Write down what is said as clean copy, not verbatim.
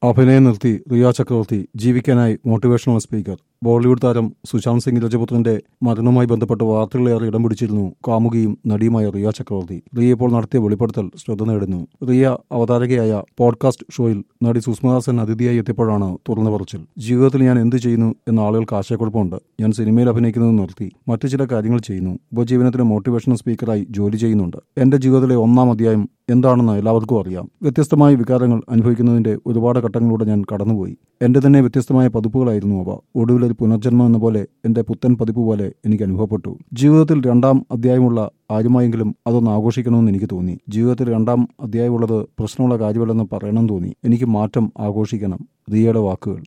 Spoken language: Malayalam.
അഭിനയം നിർത്തി റിയ ചക്രവർത്തി ജീവിക്കാനായി മോട്ടിവേഷണൽ സ്പീക്കർ. ബോളിവുഡ് താരം സുശാന്ത് സിംഗ് രജപുത്രന്റെ മരണവുമായി ബന്ധപ്പെട്ട് വാർത്തകളേറെ ഇടം പിടിച്ചിരുന്നു കാമുകിയും നടിയുമായ റിയ ചക്രവർത്തി. റിയ ഇപ്പോൾ നടത്തിയ വെളിപ്പെടുത്തൽ ശ്രദ്ധ നേടുന്നു. റിയ അവതാരകയായ പോഡ്കാസ്റ്റ് ഷോയിൽ നടി സുസ്മിത സെൻ അതിഥിയായി എത്തിയപ്പോഴാണ് തുറന്നു പറച്ചിൽ. ജീവിതത്തിൽ ഞാൻ എന്ത് ചെയ്യുന്നു എന്ന ആളുകൾക്ക് ആശയക്കുഴപ്പമുണ്ട്. ഞാൻ സിനിമയിൽ അഭിനയിക്കുന്നത് നിർത്തി മറ്റു ചില കാര്യങ്ങൾ ചെയ്യുന്നു. ഉപജീവനത്തിന് മോട്ടിവേഷണൽ സ്പീക്കറായി ജോലി ചെയ്യുന്നുണ്ട്. എന്റെ ജീവിതത്തിലെ ഒന്നാം അധ്യായം എന്താണെന്ന് എല്ലാവർക്കും അറിയാം. വ്യത്യസ്തമായ വികാരങ്ങൾ അനുഭവിക്കുന്നതിന്റെ ഒരുപാട് ഘട്ടങ്ങളിലൂടെ ഞാൻ കടന്നുപോയി. എന്റെ തന്നെ വ്യത്യസ്തമായ പതിപ്പുകളായിരുന്നു അവ. ഒടുവിൽ ഒരു പുനർജന്മം എന്ന പോലെ എന്റെ പുത്തൻ പതിപ്പ് പോലെ എനിക്ക് അനുഭവപ്പെട്ടു. ജീവിതത്തിൽ രണ്ടാം അധ്യായമുള്ള ആരുമായെങ്കിലും അതൊന്ന് ആഘോഷിക്കണമെന്ന് എനിക്ക് തോന്നി. ജീവിതത്തിൽ രണ്ടാം അധ്യായമുള്ളത് പ്രശ്നമുള്ള കാര്യമല്ലെന്ന് പറയണം തോന്നി. എനിക്ക് മാറ്റം ആഘോഷിക്കണം. റിയയുടെ വാക്കുകൾ.